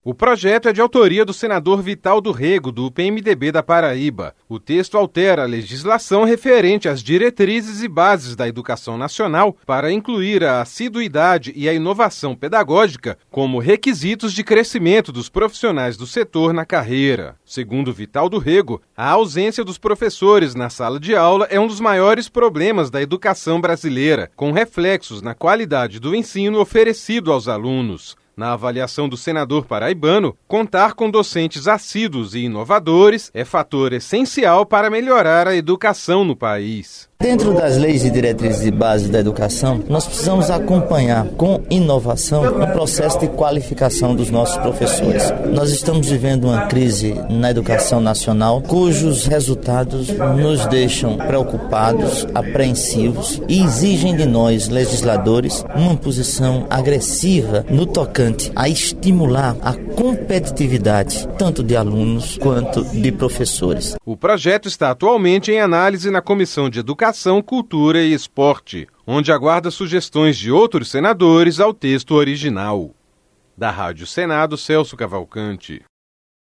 O projeto é de autoria do senador Vital do Rego, do PMDB da Paraíba. O texto altera a legislação referente às diretrizes e bases da educação nacional para incluir a assiduidade e a inovação pedagógica como requisitos de crescimento dos profissionais do setor na carreira. Segundo Vital do Rego, a ausência dos professores na sala de aula é um dos maiores problemas da educação brasileira, com reflexos na qualidade do ensino oferecido aos alunos. Na avaliação do senador paraibano, contar com docentes assíduos e inovadores é fator essencial para melhorar a educação no país. Dentro das leis e diretrizes de base da educação, nós precisamos acompanhar com inovação o processo de qualificação dos nossos professores. Nós estamos vivendo uma crise na educação nacional, cujos resultados nos deixam preocupados, apreensivos e exigem de nós, legisladores, uma posição agressiva no tocante a estimular a competitividade, tanto de alunos quanto de professores. O projeto está atualmente em análise na Comissão de Educação, Cultura e Esporte, onde aguarda sugestões de outros senadores ao texto original. Da Rádio Senado, Celso Cavalcante.